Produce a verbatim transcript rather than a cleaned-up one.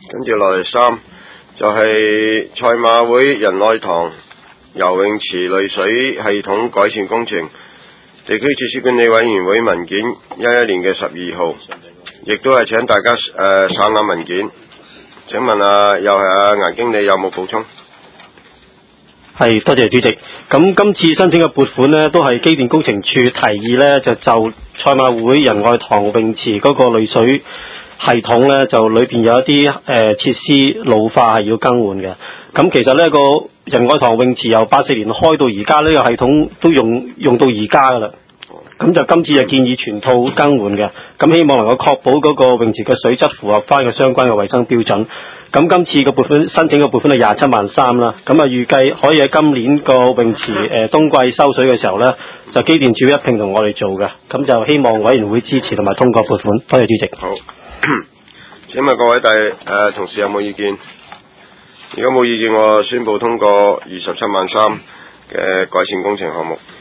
跟住落嚟三就係賽馬會仁愛堂游泳池濾水系統改善工程地區設施管理委員會文件一一年嘅十二號，亦都係請大家誒、呃、省覽文件。請問啊，又係阿顏經理有冇補充？ 係，多謝主席。咁今次申請嘅撥款呢，都係機電工程處提議呢，就就賽馬會仁愛堂泳池嗰個濾水系統呢，就裏邊有一啲誒、呃、設施老化係要更換嘅。咁其實呢個仁愛堂泳池由八四年開到而家，呢個系統都用用到而家噶啦。咁就今次就建議全套更換嘅，咁希望能夠確保嗰個泳池嘅水質符合翻嘅相關嘅衛生標準。咁今次嘅撥款申請嘅撥款係廿七萬三啦，咁啊預計可以喺今年個泳池誒、呃、冬季收水嘅時候呢，就機電署一併同我哋做嘅，咁就希望委員會支持同埋通過撥款。多謝主席。 好，請問各位大誒、呃、同事有冇意見？如果冇意見，我宣布通過二十七萬三嘅改善工程項目。